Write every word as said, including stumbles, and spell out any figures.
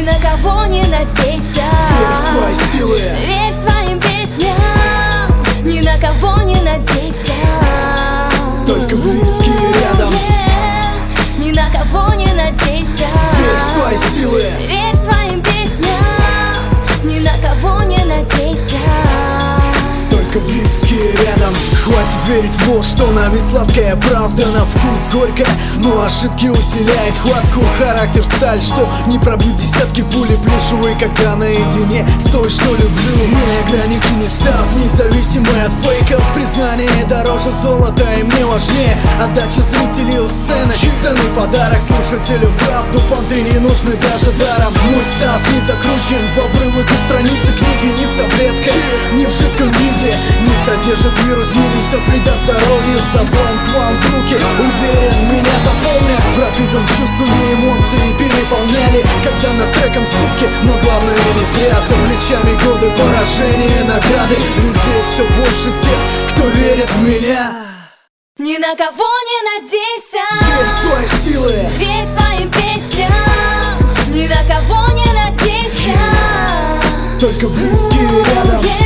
на кого не надейся. Верь в свои силы, верь своим песням, ни на кого не надейся. только близкие рядом. Ни на кого не надейся. Верь в свои силы, верь своим песням, ни на кого не надейся. только близкие рядом. Хватит верить в ложь, что на вид сладкая правда, на вкус горькая, но ошибки усиляет хватку. Характер сталь, что не пробьют десятки пули плюшевые, когда наедине с той, что люблю. Не ограничи, не став независимой от фейков. Признание дороже золота, и мне важнее отдача зрителей у сцены. Ценный подарок слушателю, правду понты не нужны даже даром. Мой став не закручен в обрывок и страницы книги, не в таблетках, не в жидком виде, не содержит вирус, не несет вреда здоровью. С добром к вам в руки, уверен, меня заполнят. Пропитан чувствами, эмоции переполняли, когда над треком сутки. Но главное не зря, за плечами годы поражения, награды. Людей все больше тех, кто верит в меня. Ни на кого не надейся. Верь в свои силы, верь своим песням, ни на кого не надейся. только близкие рядом.